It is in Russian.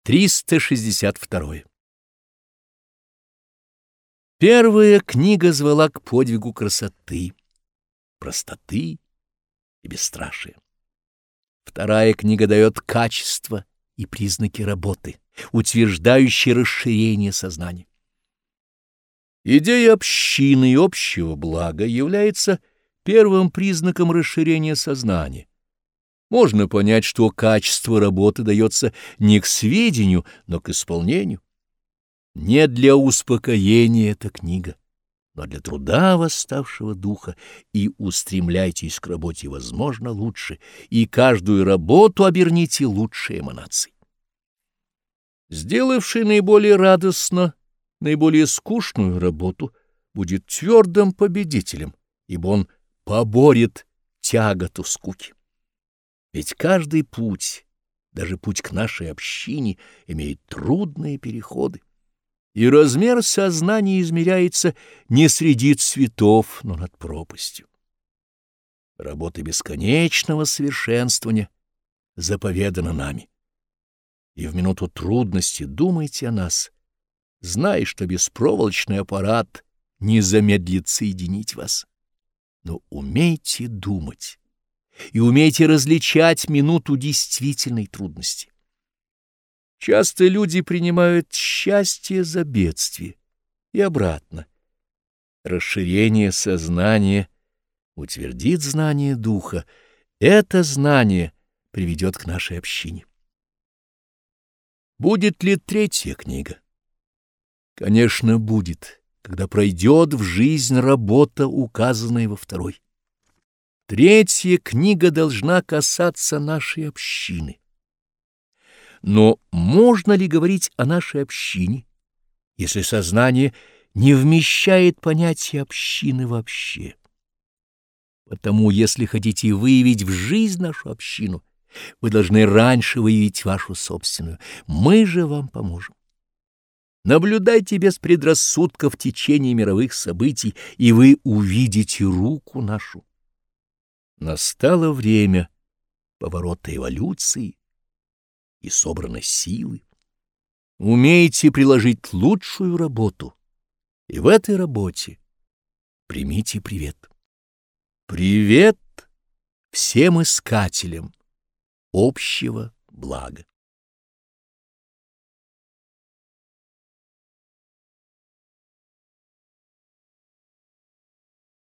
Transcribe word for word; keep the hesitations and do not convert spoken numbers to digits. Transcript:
триста шестьдесят два. Первая книга звала к подвигу красоты, простоты и бесстрашия. Вторая книга дает качество и признаки работы, утверждающие расширение сознания. Идея общины и общего блага является первым признаком расширения сознания. Можно понять, что качество работы дается не к сведению, но к исполнению. Не для успокоения эта книга, но для труда восставшего духа, и устремляйтесь к работе возможно лучше, и каждую работу оберните лучшей эманацией. Сделавший наиболее радостно, наиболее скучную работу, будет твердым победителем, ибо он поборет тяготу скуки. Ведь каждый путь, даже путь к нашей общине, имеет трудные переходы. И размер сознания измеряется не среди цветов, но над пропастью. Работа бесконечного совершенствования заповедана нами. И в минуту трудности думайте о нас, зная, что беспроволочный аппарат не замедлит соединить вас. Но умейте думать и умейте различать минуту действительной трудности. Часто люди принимают счастье за бедствие и обратно. Расширение сознания утвердит знание духа. Это знание приведет к нашей общине. Будет ли третья книга? Конечно, будет, когда пройдет в жизнь работа, указанная во второй. Третья книга должна касаться нашей общины. Но можно ли говорить о нашей общине, если сознание не вмещает понятие общины вообще? Потому, если хотите выявить в жизнь нашу общину, вы должны раньше выявить вашу собственную. Мы же вам поможем. Наблюдайте без предрассудков течение мировых событий, и вы увидите руку нашу. Настало время поворота эволюции, и собраны силы. Умейте приложить лучшую работу, и в этой работе примите привет. Привет всем искателям общего блага.